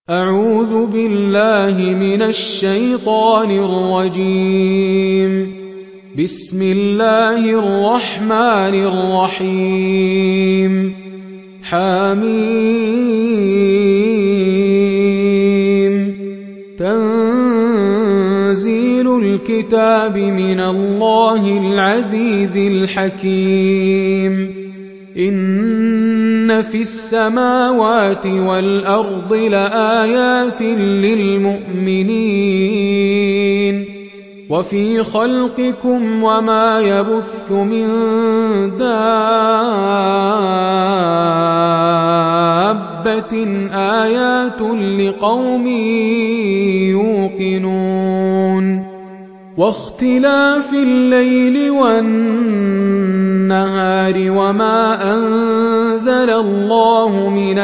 أعوذ بالله من الشيطان الرجيم. بسم الله الرحمن الرحيم. حميم. تنزيل الكتاب من الله العزيز الحكيم. إن في السماوات والأرض لآيات للمؤمنين وفي خلقكم وما يبث من دابة آيات لقوم يوقنون. واختلاف الليل والنهار وما أنزل الله من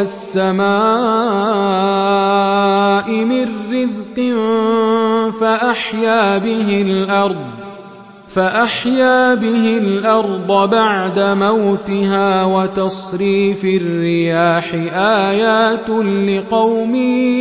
السماء من رزق فأحيا به الأرض بعد موتها وتصريف الرياح آيات لقوم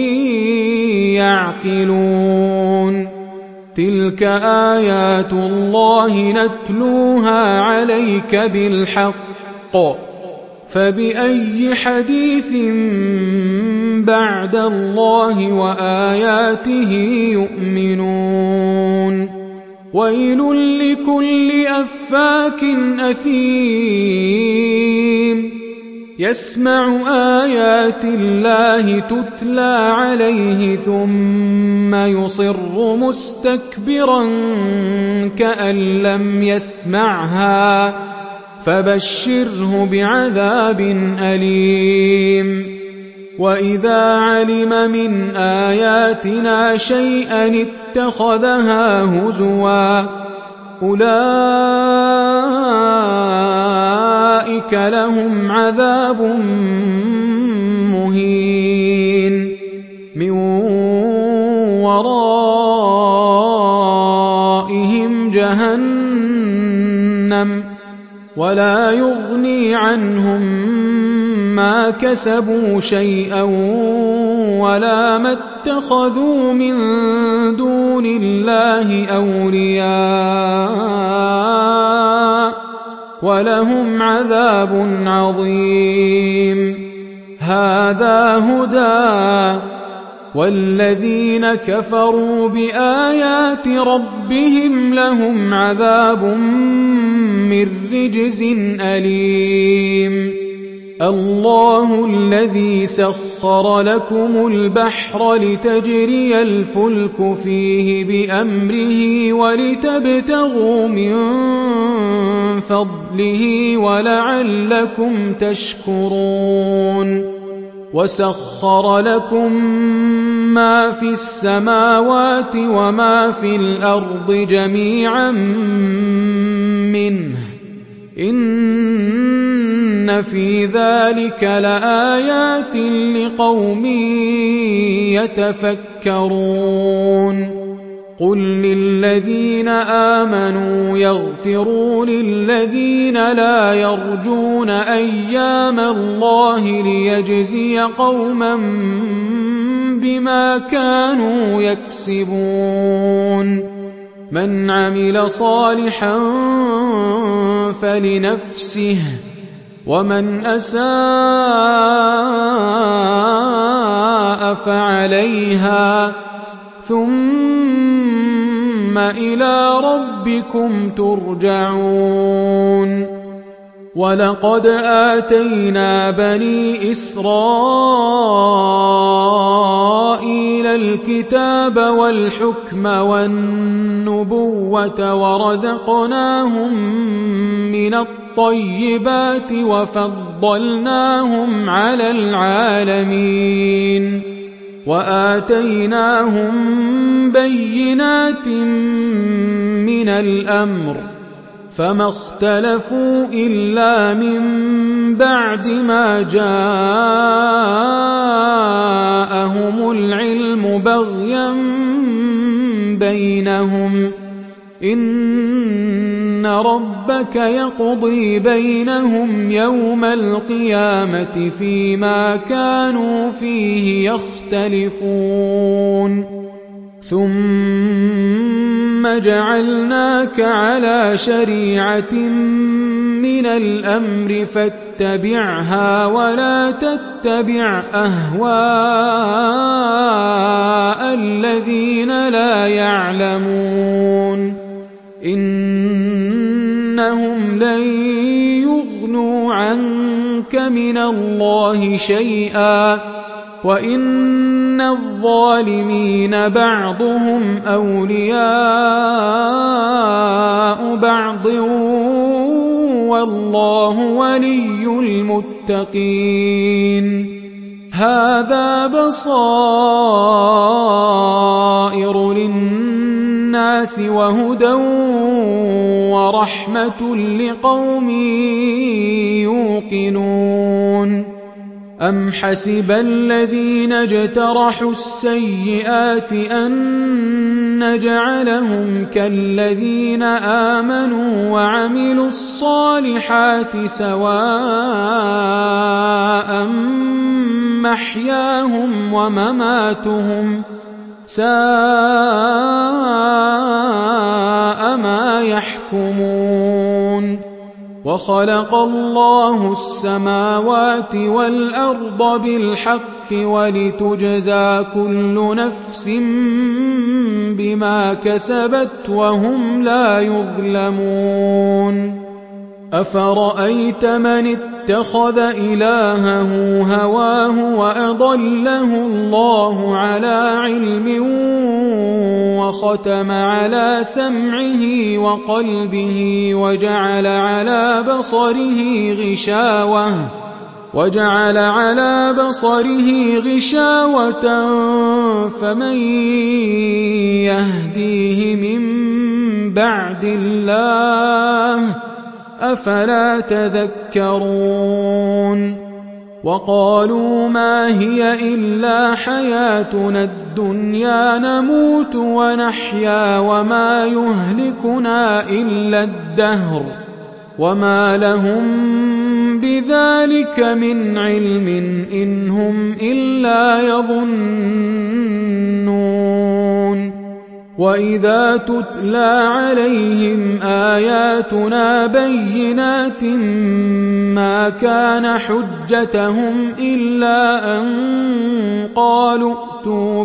يعقلون. تلك آيات الله نتلوها عليك بالحق فبأي حديث بعد الله وآياته يؤمنون. ويل لكل أفاك أثيم يسمع آيات الله تتلى عليه ثم يصر مستكبرا كأن لم يسمعها فبشره بعذاب أليم. وإذا علم من آياتنا شيئا اتخذها هزوا أولئك لهم عذاب مهين من ورائهم جهنم ولا يغني عنهم ما كسبوا شيئا ولا ما اتخذوا من دون الله أولياء ولهم عذاب عظيم. هذا هدى والذين كفروا بآيات ربهم لهم عذاب من رجز أليم. الله الذي سخر لكم البحر لتجري الفلك فيه بأمره ولتبتغوا من فضله ولعلكم تشكرون. وسخر لكم ما في السماوات وما في الأرض جميعا منه إن في ذلك لآيات لقوم يتفكرون. قل للذين آمنوا يغفروا للذين لا يرجون أيام الله ليجزي قوما بما كانوا يكسبون. من عمل صالحا فلنفسه ومن أساء فعليها ثم إلى ربكم ترجعون. ولقد آتينا بني إسرائيل الكتاب والحكم والنبوة ورزقناهم من الطيبات وفضلناهم على العالمين وآتيناهم بينات من الأمر فما اختلفوا إلا من بعد ما جاءهم العلم بغيا بينهم. إن ربك يقضي بينهم يوم القيامة فيما كانوا فيه يختلفون. يختلفون ثم جعلناك على شريعة من الأمر فاتبعها ولا تتبع أهواء الذين لا يعلمون إنهم لن يغنوا عنك من الله شيئا وإن الظالمين بعضهم أولياء بعض والله ولي المتقين هذا بصائر للناس وهدى ورحمة لقوم يوقنون أم حسب الذين اجترحوا السيئات أن نجعلهم كالذين آمنوا وعملوا الصالحات سواء محياهم ومماتهم ساء ما يحكمون وخلق الله السماوات والأرض بالحق ولتجزى كل نفس بما كسبت وهم لا يظلمون أفرأيت من اتخذ إلهه هواه وأضله الله على علم وختم على سمعه وقلبه وجعل على بصره غشاوة فمن يهديه من بعد الله أفلا تذكرون وقالوا ما هي إلا حياتنا الدنيا نموت ونحيا وما يهلكنا إلا الدهر وما لهم بذلك من علم إن هم إلا يظنون وإذا تتلى عليهم آياتنا بينات ما كان حجتهم إلا أن قالوا ائتوا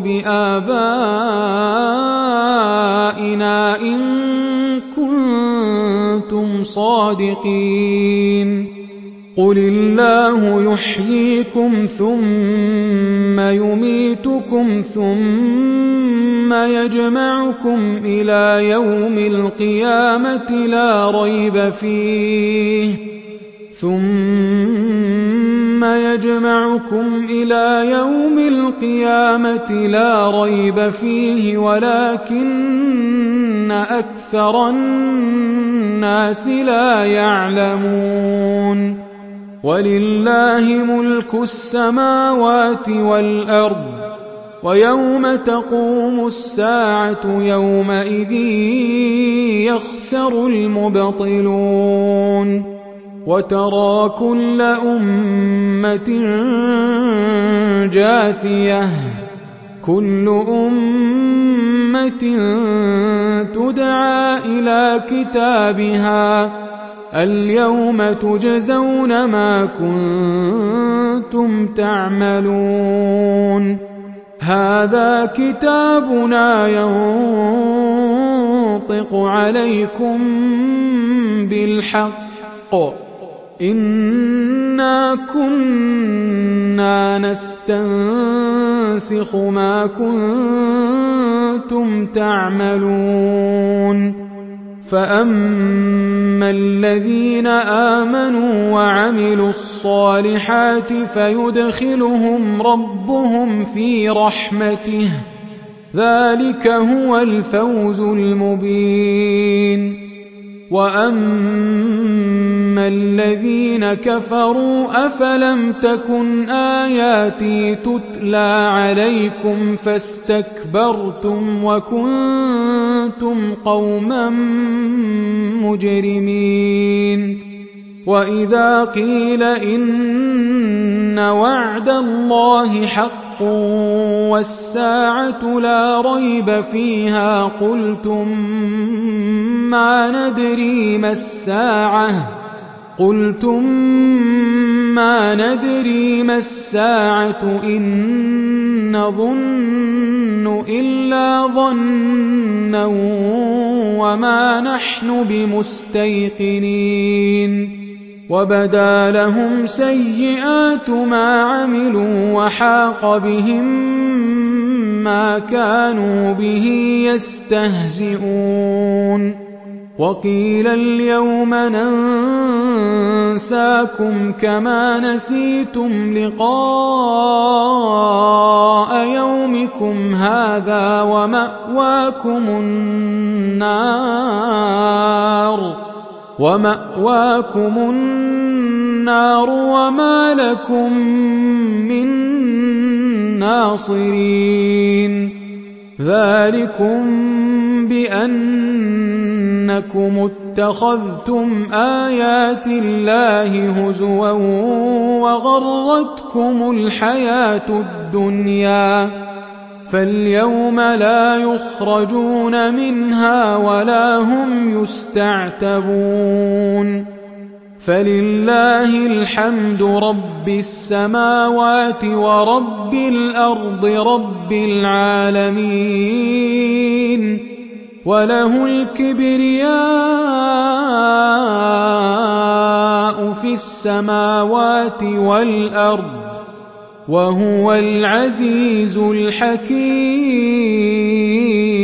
بآبائنا إن كنتم صادقين قل الله يحييكم ثم يميتكم ثم يجمعكم إلى يوم القيامة لا ريب فيه ولكن أكثر الناس لا يعلمون ولله ملك السماوات والأرض ويوم تقوم الساعة يومئذ يخسر المبطلون وترى كل أمة جاثية كل أمة تدعى إلى كتابها اليوم تجزون ما كنتم تعملون هذا كتابنا ينطق عليكم بالحق إنا كنا نستنسخ ما كنتم تعملون فأما الذين آمنوا وعملوا الصالحات فيدخلهم ربهم في رحمته ذلك هو الفوز المبين وأما الذين كفروا أفلم تكن آياتي تتلى عليكم فاستكبرتم وكنتم قوما مجرمين وإذا قيل إن وعد الله حق والساعة لا ريب فيها قلتم ما ندري ما الساعة إن نظن إلا ظنا وما نحن بمستيقنين وبدا لهم سيئات ما عملوا وحاق بهم ما كانوا به يستهزئون وقيل اليوم ننساكم كما نسيتم لقاء يومكم هذا ومأواكم النار وما لكم من ناصرين ذلكم بأنكم اتخذتم آيات الله هزوا وغرتكم الحياة الدنيا فاليوم لا يخرجون منها ولا هم يستعتبون فلله الحمد رب السماوات ورب الأرض رب العالمين وله الكبرياء في السماوات والأرض وهو العزيز الحكيم